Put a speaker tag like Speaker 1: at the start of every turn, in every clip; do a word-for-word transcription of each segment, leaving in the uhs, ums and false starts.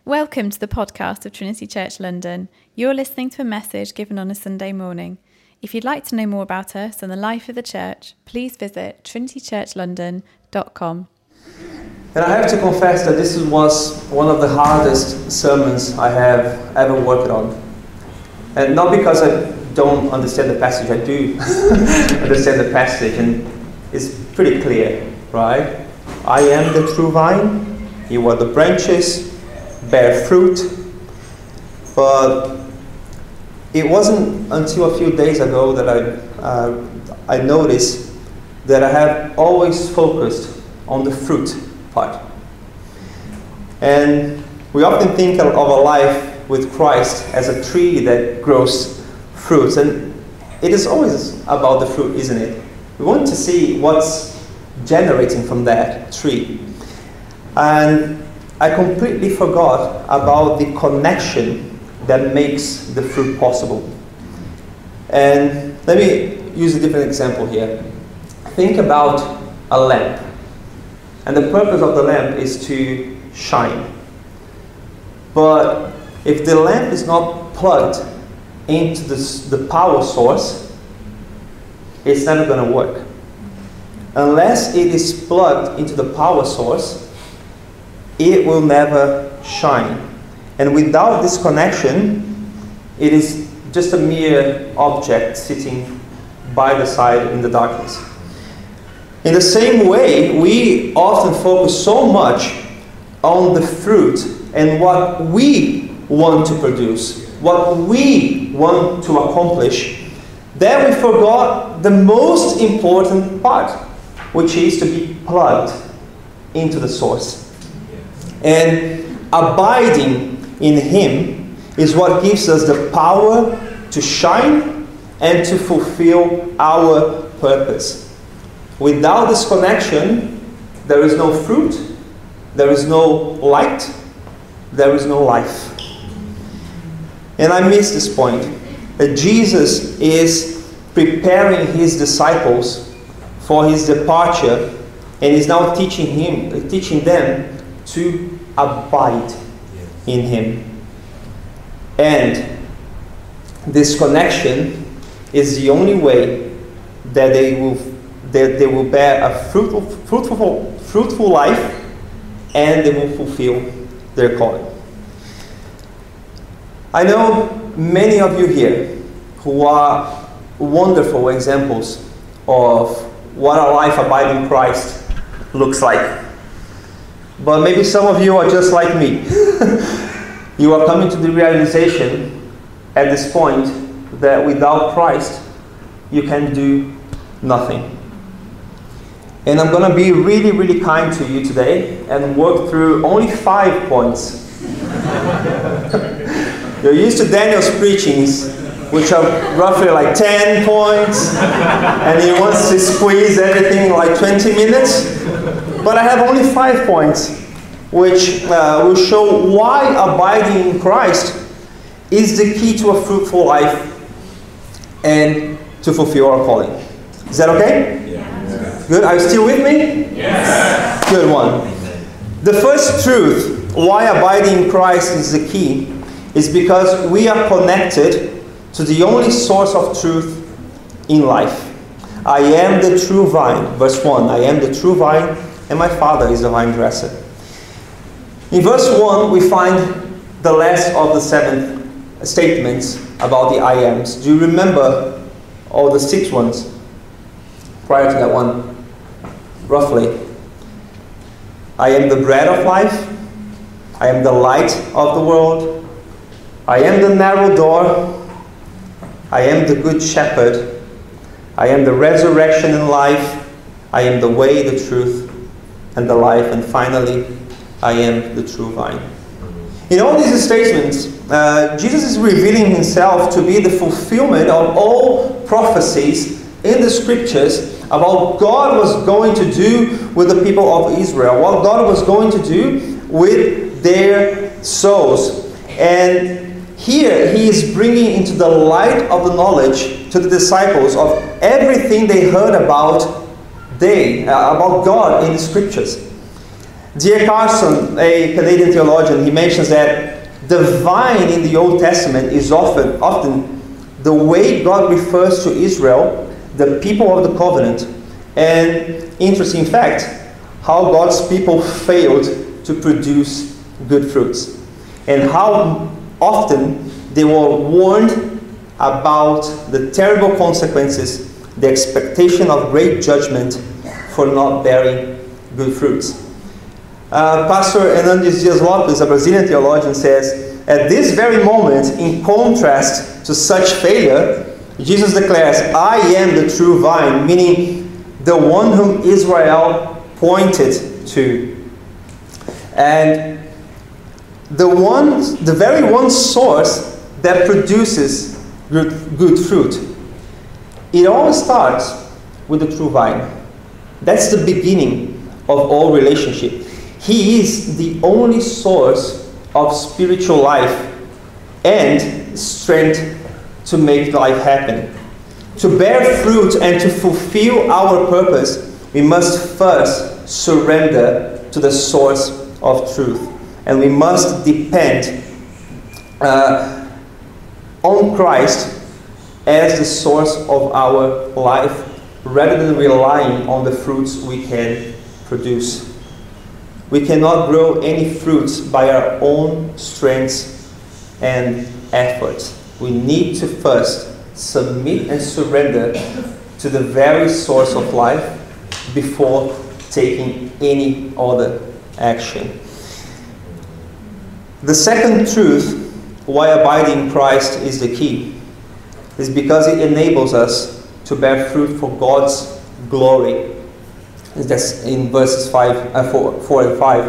Speaker 1: Welcome to the podcast of Trinity Church London. You're listening to a message given on a Sunday morning. If you'd like to know more about us and the life of the church, please visit trinity church london dot com.
Speaker 2: And I have to confess that this was one of the hardest sermons I have ever worked on. And not because I don't understand the passage, I do understand the passage, and it's pretty clear, right? I am the true vine, you are the branches, bear fruit. But it wasn't until a few days ago that I, uh, I noticed that I have always focused on the fruit part. And we often think of a life with Christ as a tree that grows fruits, and it is always about the fruit, isn't it? We want to see what's generating from that tree. And I completely forgot about the connection that makes the fruit possible. And let me use a different example here. Think about a lamp. And the purpose of the lamp is to shine. But if the lamp is not plugged into the, the power source, it's never going to work. Unless it is plugged into the power source, it will never shine. And without this connection, it is just a mere object sitting by the side in the darkness. In the same way, we often focus so much on the fruit and what we want to produce, what we want to accomplish, that we forgot the most important part, which is to be plugged into the source. And abiding in Him is what gives us the power to shine and to fulfill our purpose. Without this connection, there is no fruit, there is no light, there is no life. And I miss this point, that Jesus is preparing His disciples for His departure, and is now teaching him, teaching them to abide in Him. And this connection is the only way that they will that they will bear a fruitful, fruitful, fruitful life, and they will fulfill their calling. I know many of you here who are wonderful examples of what a life abiding in Christ looks like. But maybe some of you are just like me. You are coming to the realization at this point that without Christ, you can do nothing. And I'm going to be really, really kind to you today and work through only five points. You're used to Daniel's preachings, which are roughly like ten points, and he wants to squeeze everything in like twenty minutes. But I have only five points, which uh, will show why abiding in Christ is the key to a fruitful life and to fulfill our calling. Is that okay?
Speaker 3: Yeah.
Speaker 2: Good. Are you still with me?
Speaker 3: Yes.
Speaker 2: Good one. The first truth why abiding in Christ is the key is because we are connected to the only source of truth in life. I am the true vine. Verse one. I am the true vine, and my Father is the vine dresser. In verse one, we find the last of the seven statements about the I ams. Do you remember all the six ones prior to that one? Roughly. I am the bread of life. I am the light of the world. I am the narrow door. I am the good shepherd. I am the resurrection and life. I am the way, the truth, and the life. And finally, I am the true vine. In all these statements, uh, Jesus is revealing Himself to be the fulfillment of all prophecies in the Scriptures about what God was going to do with the people of Israel, what God was going to do with their souls. And here He is bringing into the light of the knowledge to the disciples of everything they heard about they, uh, about God in the Scriptures. D A Carson, a Canadian theologian, he mentions that the vine in the Old Testament is often, often the way God refers to Israel, the people of the covenant. And interesting fact, how God's people failed to produce good fruits. And how often they were warned about the terrible consequences, the expectation of great judgment for not bearing good fruits. Uh, Pastor Hernandes Dias Lopes, a Brazilian theologian, says, at this very moment, in contrast to such failure, Jesus declares, I am the true vine, meaning the one whom Israel pointed to. And the one, the very one source that produces good, good fruit. It all starts with the true vine. That's the beginning of all relationship. He is the only source of spiritual life and strength to make life happen. To bear fruit and to fulfill our purpose, we must first surrender to the source of truth. And we must depend uh, on Christ as the source of our life, rather than relying on the fruits we can produce. We cannot grow any fruits by our own strengths and efforts. We need to first submit and surrender to the very source of life before taking any other action. The second truth why abiding in Christ is the key is because it enables us to bear fruit for God's glory. That's in verses five, uh, four, four and five.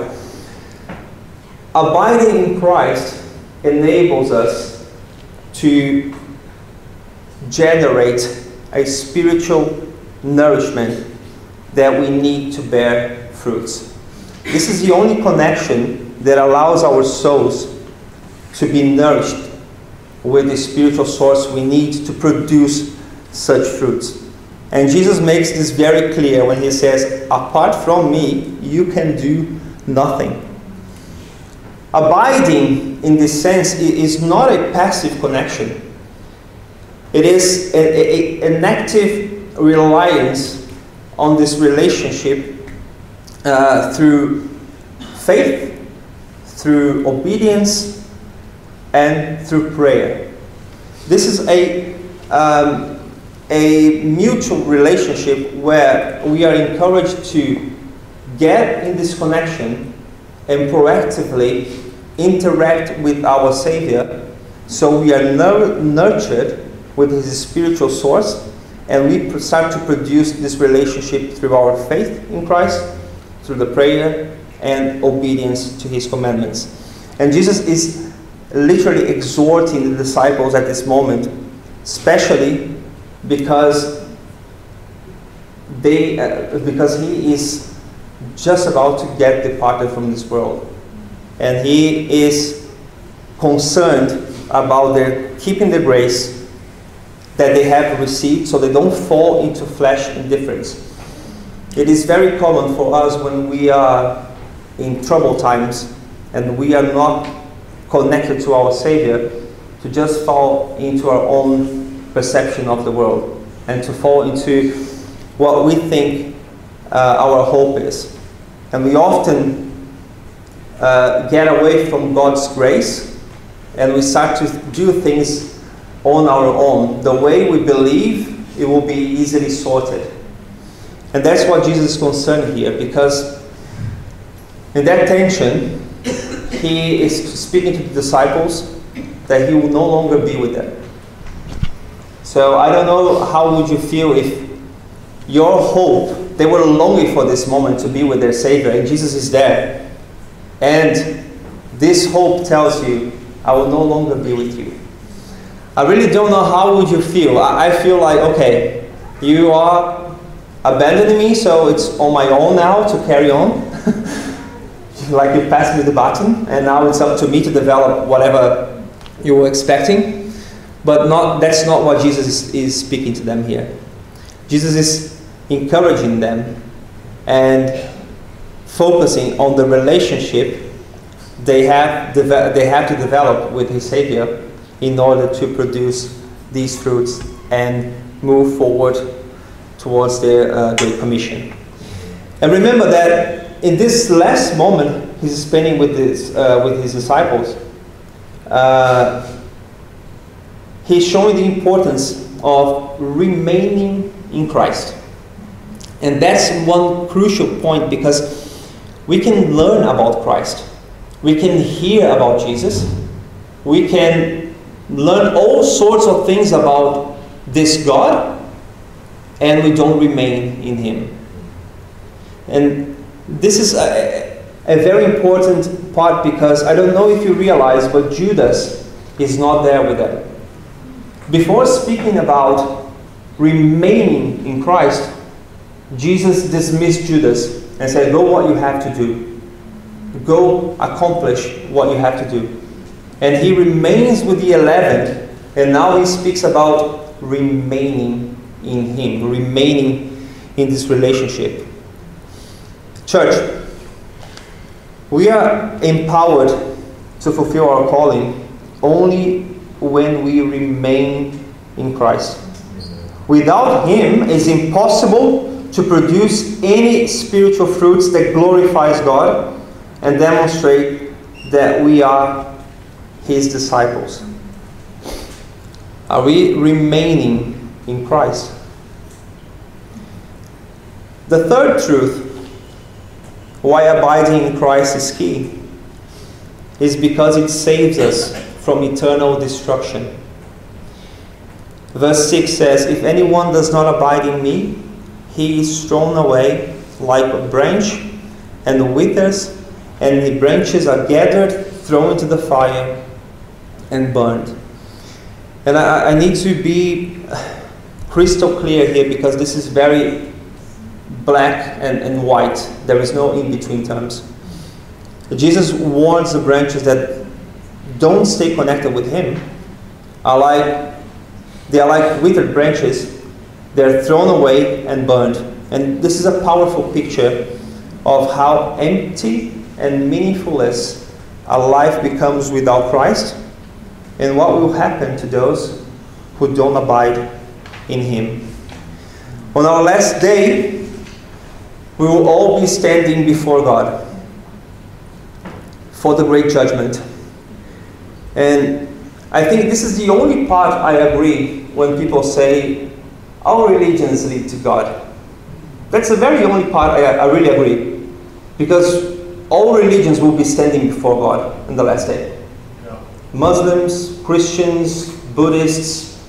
Speaker 2: Abiding in Christ enables us to generate a spiritual nourishment that we need to bear fruits. This is the only connection that allows our souls to be nourished with the spiritual source we need to produce such fruits. And Jesus makes this very clear when he says, apart from me, you can do nothing. Abiding, in this sense, is not a passive connection. It is a, a, an active reliance on this relationship uh, through faith, through obedience, and through prayer. This is a um, a mutual relationship where we are encouraged to get in this connection and proactively interact with our Savior, so we are nur- nurtured with His spiritual source, and we start to produce this relationship through our faith in Christ, through the prayer and obedience to His commandments. And Jesus is literally exhorting the disciples at this moment, especially because they, uh, because He is just about to get departed from this world, and He is concerned about their keeping the grace that they have received, so they don't fall into flesh indifference. It is very common for us when we are in troubled times and we are not connected to our Savior to just fall into our own perception of the world and to fall into what we think uh, our hope is. And we often uh, get away from God's grace and we start to do things on our own. The way we believe, it will be easily sorted. And that's what Jesus is concerned here, because in that tension, He is speaking to the disciples that He will no longer be with them. So I don't know, how would you feel if your hope, they were longing for this moment to be with their Savior, and Jesus is there, and this hope tells you, I will no longer be with you. I really don't know how would you feel. I, I feel like, okay, you are abandoning me, so it's on my own now to carry on. Like you passed me the baton, and now it's up to me to develop whatever you were expecting. But not, that's not what Jesus is, is speaking to them here. Jesus is encouraging them and focusing on the relationship they have, deve- they have to develop with his Savior in order to produce these fruits and move forward towards their uh, Great Commission. And remember that in this last moment he's spending with his, uh, with his disciples, uh, he's showing the importance of remaining in Christ. And that's one crucial point, because we can learn about Christ. We can hear about Jesus. We can learn all sorts of things about this God, and we don't remain in Him. And this is a, a very important part, because I don't know if you realize, but Judas is not there with them. Before speaking about remaining in Christ, Jesus dismissed Judas and said, go what you have to do. Go accomplish what you have to do. And he remains with the eleven, and now he speaks about remaining in Him, remaining in this relationship. Church, we are empowered to fulfill our calling only when we remain in Christ. Without Him, it's impossible to produce any spiritual fruits that glorifies God and demonstrate that we are His disciples. Are we remaining in Christ? The third truth why abiding in Christ is key is because it saves us from eternal destruction. Verse six says, if anyone does not abide in me, he is thrown away like a branch and withers, and the branches are gathered, thrown into the fire, and burned. And I, I need to be crystal clear here, because this is very black and, and white. There is no in-between terms. Jesus warns the branches that don't stay connected with Him are like, they are like withered branches. They're thrown away and burned. And this is a powerful picture of how empty and meaningless a life becomes without Christ, and what will happen to those who don't abide in Him. On our last day, we will all be standing before God for the great judgment. And I think this is the only part I agree when people say, our religions lead to God. That's the very only part I, I really agree. Because all religions will be standing before God in the last day. Yeah. Muslims, Christians, Buddhists,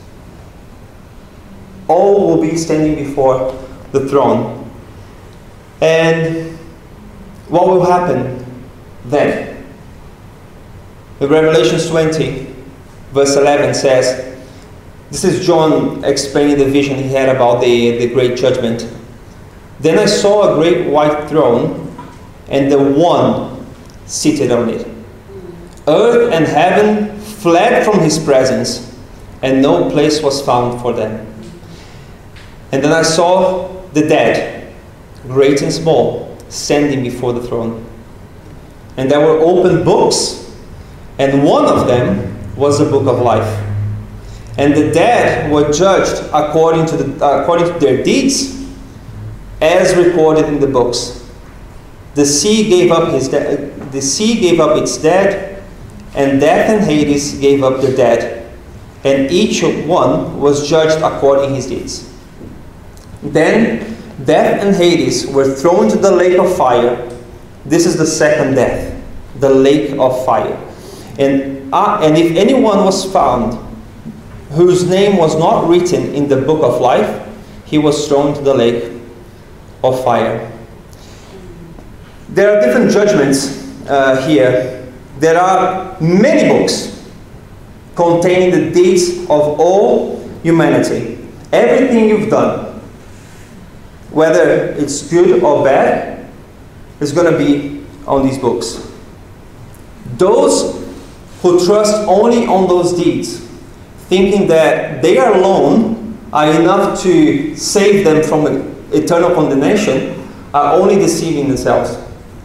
Speaker 2: all will be standing before the throne. And what will happen then? In Revelation twenty, verse eleven says, this is John explaining the vision he had about the, the great judgment. Then I saw a great white throne, and the one seated on it. Earth and heaven fled from His presence, and no place was found for them. And then I saw the dead, great and small, standing before the throne. And there were open books, and one of them was the book of life. And the dead were judged according to, the, uh, according to their deeds, as recorded in the books. The sea gave up his de- the sea gave up its dead, and death and Hades gave up their dead, and each one was judged according to his deeds. Then death and Hades were thrown into the lake of fire. This is the second death, the lake of fire. And uh, and if anyone was found whose name was not written in the book of life, he was thrown into the lake of fire. There are different judgments uh, here. There are many books containing the deeds of all humanity. Everything you've done, whether it's good or bad, is going to be on these books. Those who trust only on those deeds, thinking that they alone are enough to save them from eternal condemnation, are only deceiving themselves.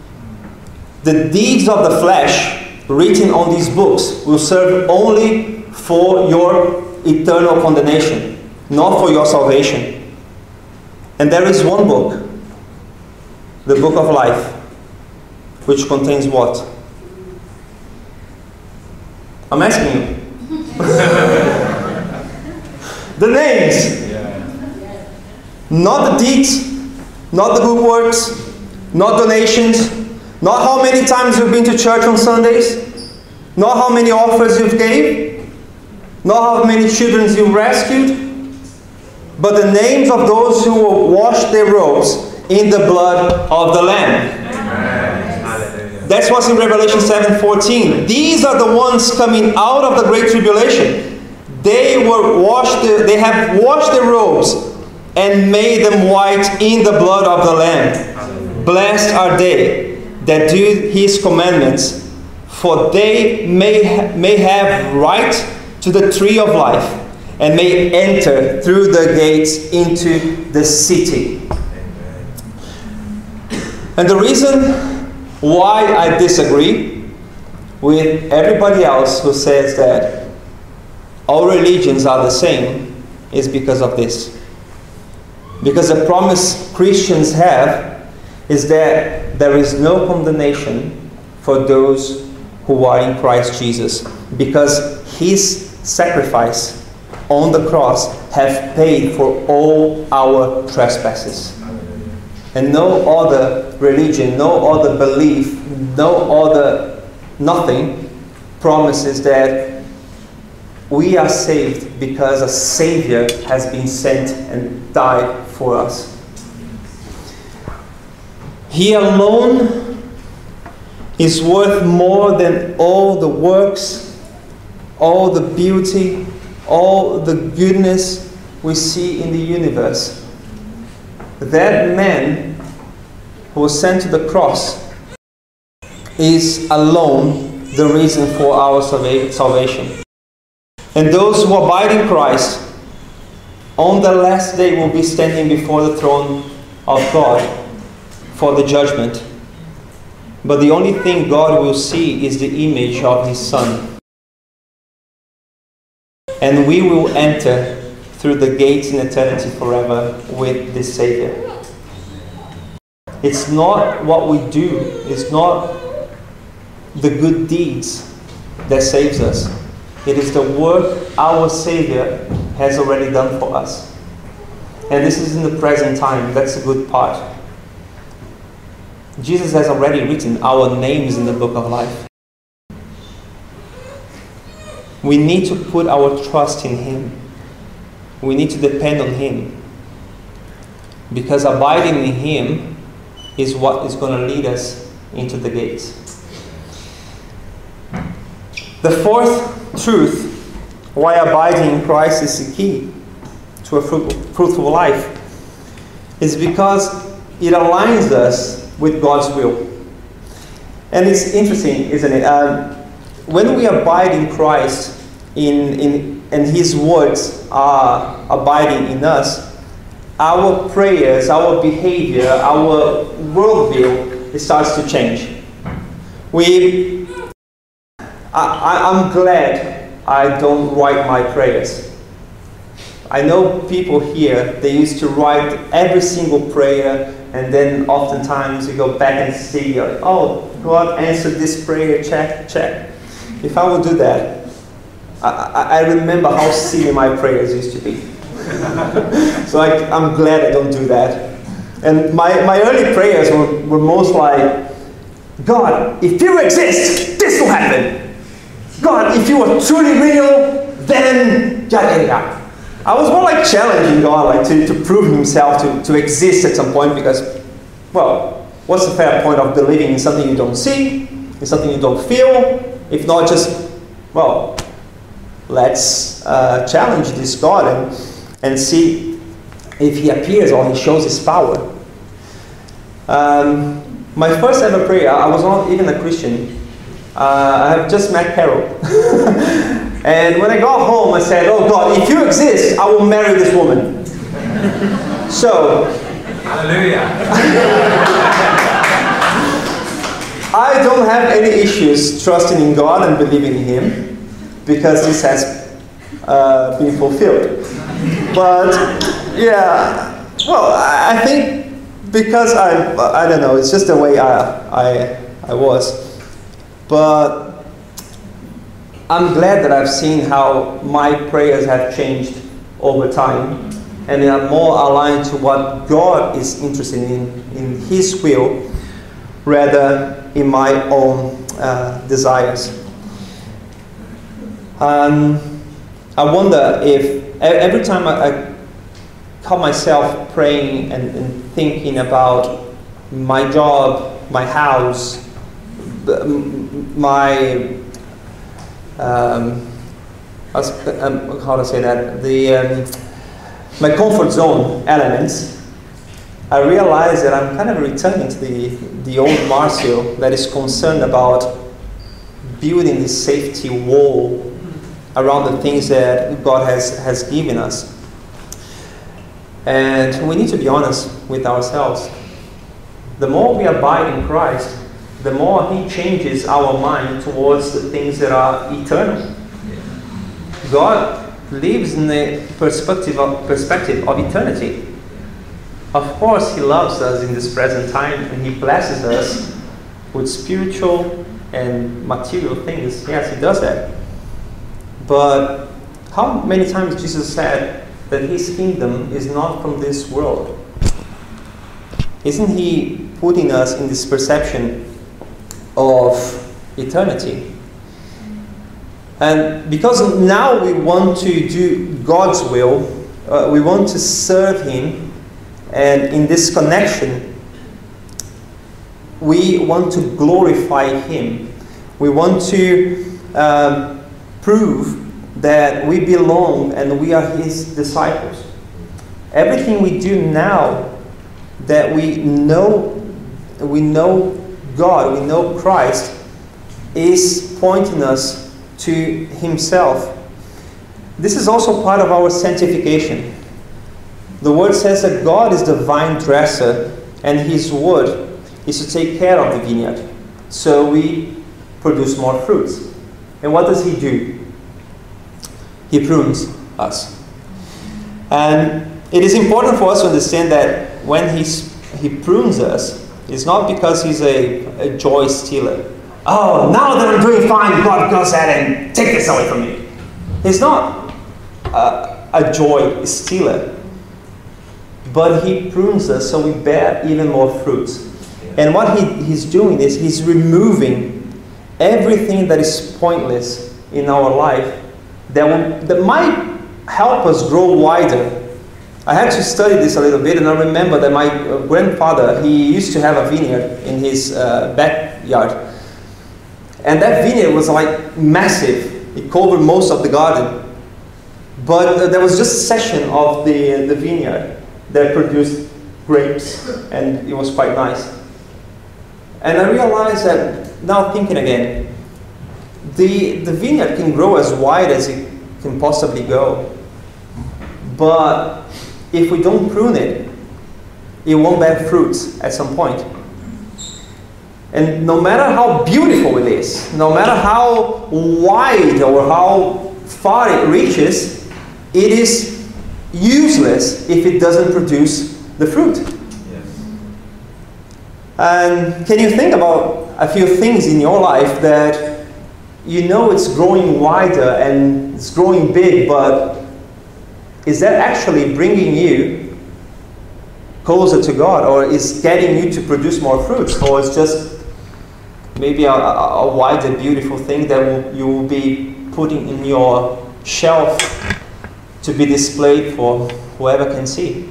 Speaker 2: the deeds of the flesh written on these books will serve only for your eternal condemnation, not for your salvation. And there is one book, the book of life, which contains what? I'm asking you. The names. Not the deeds, not the good works, not donations, not how many times you've been to church on Sundays, not how many offers you've gave, not how many children you've rescued, but the names of those who will wash their robes in the blood of the Lamb. Amen. That's what's in Revelation seven fourteen. These are the ones coming out of the great tribulation. They were washed. They have washed their robes and made them white in the blood of the Lamb. Blessed are they that do His commandments, for they may, ha- may have right to the tree of life, and may enter through the gates into the city. And the reason why I disagree with everybody else who says that all religions are the same is because of this. Because the promise Christians have is that there is no condemnation for those who are in Christ Jesus, because His sacrifice on the cross have paid for all our trespasses. And no other religion, no other belief, no other nothing promises that we are saved because a Savior has been sent and died for us. He alone is worth more than all the works, all the beauty, all the goodness we see in the universe. That man who was sent to the cross is alone the reason for our salva- salvation. And those who abide in Christ on the last day will be standing before the throne of God for the judgment. But the only thing God will see is the image of His Son. And we will enter through the gates in eternity forever with this Savior. It's not what we do, it's not the good deeds that saves us. It is the work our Savior has already done for us. And this is in the present time. That's a good part. Jesus has already written our names in the book of life. We need to put our trust in Him. We need to depend on Him. Because abiding in Him is what is going to lead us into the gates. The fourth truth why abiding in Christ is the key to a fruitful life is because it aligns us with God's will. And it's interesting, isn't it? Um, when we abide in Christ in, in, and His words are abiding in us, our prayers, our behavior, our worldview, it starts to change. We I, I'm glad I don't write my prayers. I know people here, they used to write every single prayer, and then oftentimes you go back and see, oh, God answered this prayer, check, check. If I would do that, I, I, I remember how silly my prayers used to be. So I, I'm glad I don't do that. And my, my early prayers were, were most like, God, if you exist, this will happen. God, if you are truly real, then yada yada. I was more like challenging God, like to, to prove Himself to, to exist at some point, because, well, what's the fair point of believing in something you don't see, in something you don't feel, if not just, well, let's uh, challenge this God and, and see if He appears or He shows His power. Um, my first ever prayer, I was not even a Christian. Uh, I have just met Carol. And when I got home, I said, oh God, if you exist, I will marry this woman. So,
Speaker 3: hallelujah.
Speaker 2: I don't have any issues trusting in God and believing in Him, because this has uh, been fulfilled. But yeah, well, I think because I I don't know, it's just the way I I I was. But I'm glad that I've seen how my prayers have changed over time, and they are more aligned to what God is interested in, in His will, rather in my own uh, desires. Um, I wonder if every time I, I caught myself praying and, and thinking about my job, my house, my um, how to say that, the um, my comfort zone elements, I realize that I'm kind of returning to the, the old Marcio that is concerned about building this safety wall around the things that God has, has given us. And we need to be honest with ourselves. The more we abide in Christ, the more He changes our mind towards the things that are eternal. God lives in the perspective of, perspective of eternity. Of course, He loves us in this present time, and He blesses us with spiritual and material things. Yes, He does that. But how many times Jesus said that His kingdom is not from this world? Isn't He putting us in this perception of eternity? And because now we want to do God's will, uh, we want to serve Him, and in this connection, we want to glorify Him. We want to um, prove that we belong and we are His disciples. Everything we do now that we know, we know God, we know Christ, is pointing us to Himself. This is also part of our sanctification. The Word says that God is the vine dresser, and His word is to take care of the vineyard, so we produce more fruits. And what does He do? He prunes us. And it is important for us to understand that when he's, He prunes us, it's not because He's a, a joy stealer. Oh, now that I'm doing fine, God goes ahead and take this away from me. He's not a, a joy stealer. But He prunes us so we bear even more fruits. And what he, He's doing is He's removing everything that is pointless in our life that, will, that might help us grow wider. I had to study this a little bit, and I remember that my grandfather, he used to have a vineyard in his uh, backyard. And that vineyard was like massive. It covered most of the garden. But uh, there was just a section of the, the vineyard that produced grapes, and it was quite nice. And I realized that, now thinking again, the, the vineyard can grow as wide as it can possibly go. But if we don't prune it, it won't bear fruits at some point. And no matter how beautiful it is, no matter how wide or how far it reaches, it is useless if it doesn't produce the fruit. Yes. And can you think about a few things in your life that you know it's growing wider and it's growing big, but is that actually bringing you closer to God, or is getting you to produce more fruits, or it's just maybe a, a, a wider, beautiful thing that will, you will be putting in your shelf to be displayed for whoever can see?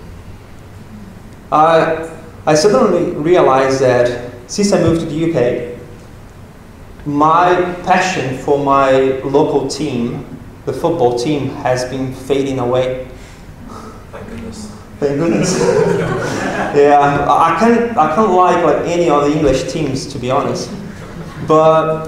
Speaker 2: Uh, I suddenly realized that since I moved to the U K, my passion for my local team, the football team, has been fading away.
Speaker 3: Thank goodness.
Speaker 2: Thank goodness. Yeah, I can't, I can't like, like any of the English teams, to be honest. But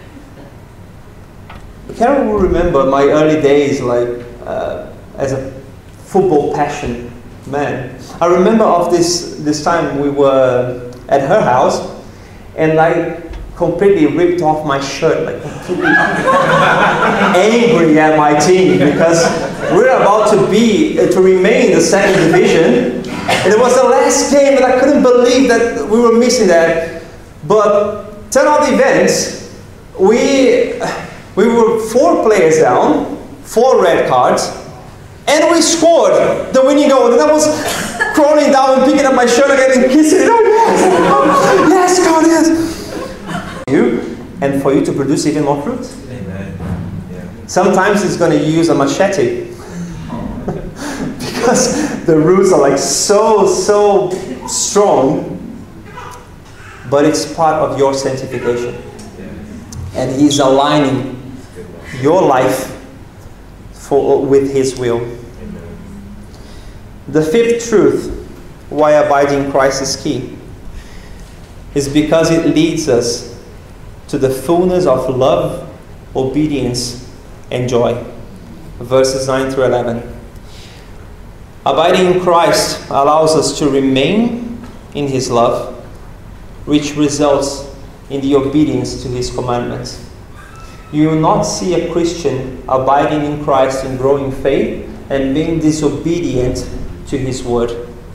Speaker 2: Karen will remember my early days, like uh, as a football passion man. I remember of this this time we were at her house, and I completely ripped off my shirt, like completely angry at my team because we're about to be uh, to remain in the second division, and it was the last game, and I couldn't believe that we were missing that. But turn out the events, we we were four players down, four red cards, and we scored the winning goal. And I was crawling down and picking up my shirt again and kissing it. Oh yes, yes, God, yes. You and for you to produce even more fruit.
Speaker 3: Amen. Yeah.
Speaker 2: Sometimes it's going to use a machete because the roots are like so so strong, but it's part of your sanctification, and He's aligning your life for with His will.
Speaker 3: Amen.
Speaker 2: The fifth truth why abiding in Christ is key is because it leads us to the fullness of love, obedience, and joy. Verses nine through eleven. Abiding in Christ allows us to remain in His love, which results in the obedience to His commandments. You will not see a Christian abiding in Christ and growing faith and being disobedient to His word.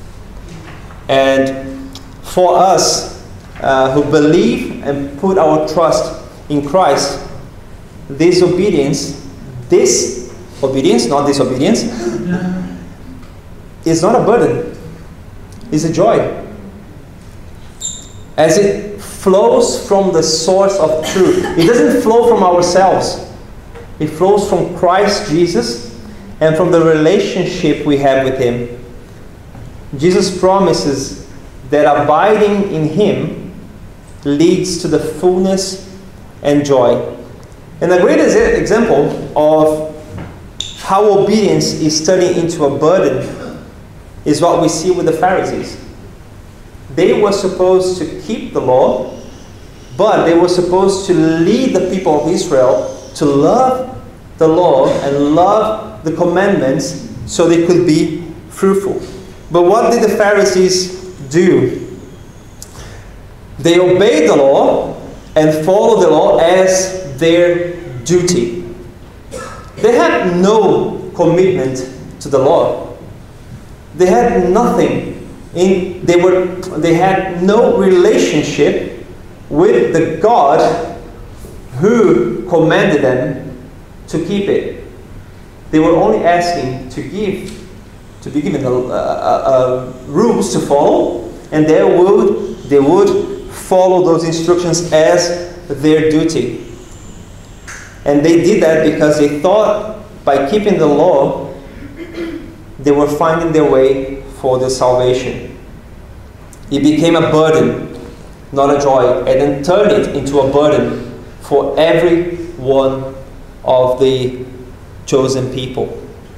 Speaker 2: And for us uh, who believe and put our trust in Christ, this obedience, this obedience, not disobedience, is not a burden. It's a joy. As it flows from the source of truth. It doesn't flow from ourselves. It flows from Christ Jesus and from the relationship we have with Him. Jesus promises that abiding in Him leads to the fullness and joy. And a great example of how obedience is turning into a burden is what we see with the Pharisees. They were supposed to keep the law, but they were supposed to lead the people of Israel to love the law and love the commandments so they could be fruitful. But what did the Pharisees do? They obeyed the law and followed the law as their duty. They had no commitment to the law. They had nothing. In, they were. They had no relationship with the God who commanded them to keep it. They were only asking to give, to be given the uh, uh, rules to follow, and they would they would follow those instructions as their duty. And they did that because they thought by keeping the law, they were finding their way for the salvation. It became a burden, not a joy, and then turned it into a burden for every one of the chosen people.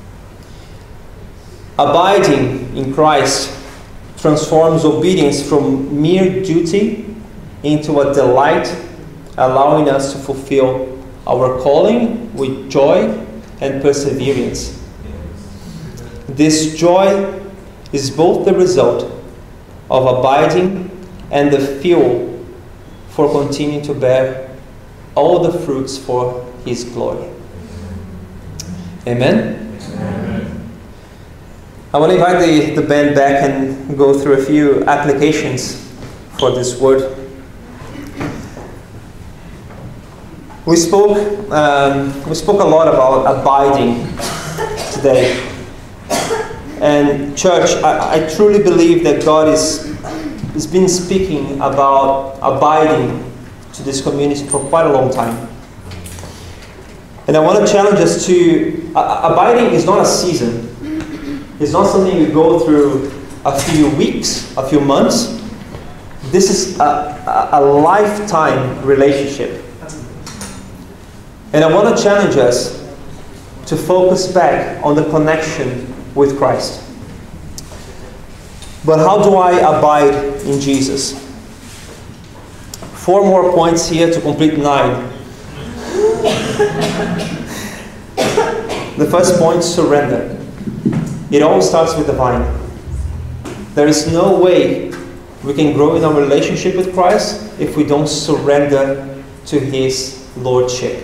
Speaker 2: Abiding in Christ transforms obedience from mere duty into a delight, allowing us to fulfill our calling with joy and perseverance. This joy is both the result of abiding and the fuel for continuing to bear all the fruits for His glory. Amen?
Speaker 3: Amen.
Speaker 2: I want to invite the, the band back and go through a few applications for this word. We spoke, um, we spoke a lot about abiding today. And church, I, I truly believe that God is has been speaking about abiding to this community for quite a long time. And I want to challenge us to, uh, abiding is not a season. It's not something you go through a few weeks, a few months. This is a, a, a lifetime relationship. And I want to challenge us to focus back on the connection with Christ. But how do I abide in Jesus? Four more points here to complete nine. The first point, surrender. It all starts with the vine. There is no way we can grow in our relationship with Christ if we don't surrender to His Lordship.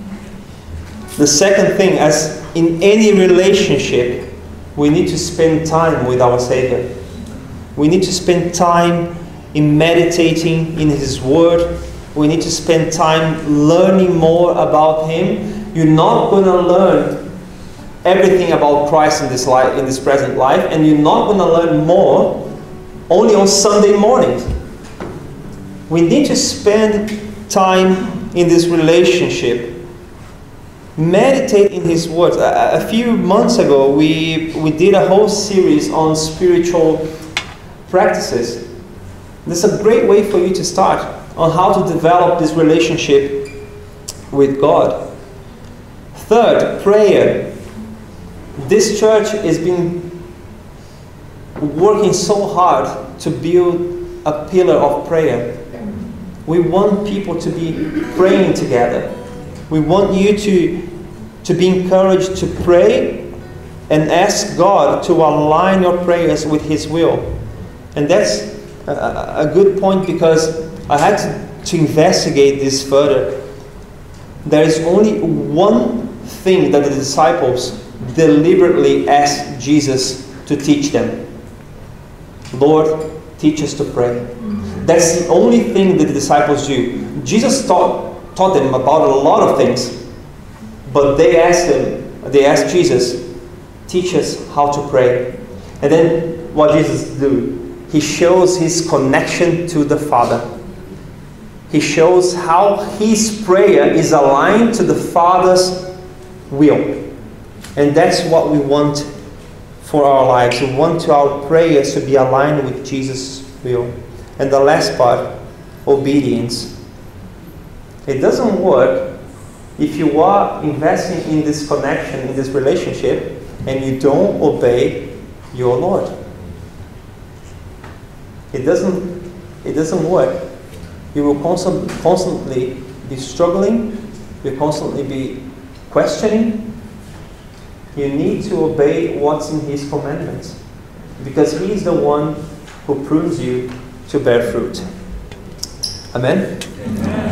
Speaker 2: The second thing, as in any relationship, we need to spend time with our Savior. We need to spend time in meditating in His Word. We need to spend time learning more about Him. You're not going to learn everything about Christ in this life, in this present life, and you're not going to learn more only on Sunday mornings. We need to spend time in this relationship. Meditate in His words. A, a few months ago, we, we did a whole series on spiritual practices. This is a great way for you to start on how to develop this relationship with God. Third, prayer. This church has been working so hard to build a pillar of prayer. We want people to be praying together. We want you to, to be encouraged to pray and ask God to align your prayers with His will. And that's a, a good point, because I had to, to investigate this further. There is only one thing that the disciples deliberately asked Jesus to teach them. Lord, teach us to pray. That's the only thing that the disciples do. Jesus taught, taught them about a lot of things, but they asked him, they asked Jesus, teach us how to pray. And then what Jesus do? He shows His connection to the Father. He shows how His prayer is aligned to the Father's will. And that's what we want for our lives. We want our prayers to be aligned with Jesus' will. And the last part, obedience. It doesn't work if you are investing in this connection, in this relationship, and you don't obey your Lord. It doesn't, it doesn't work. You will constant, constantly be struggling. You'll constantly be questioning. You need to obey what's in His commandments, because He is the one who prunes you to bear fruit. Amen?
Speaker 3: Amen.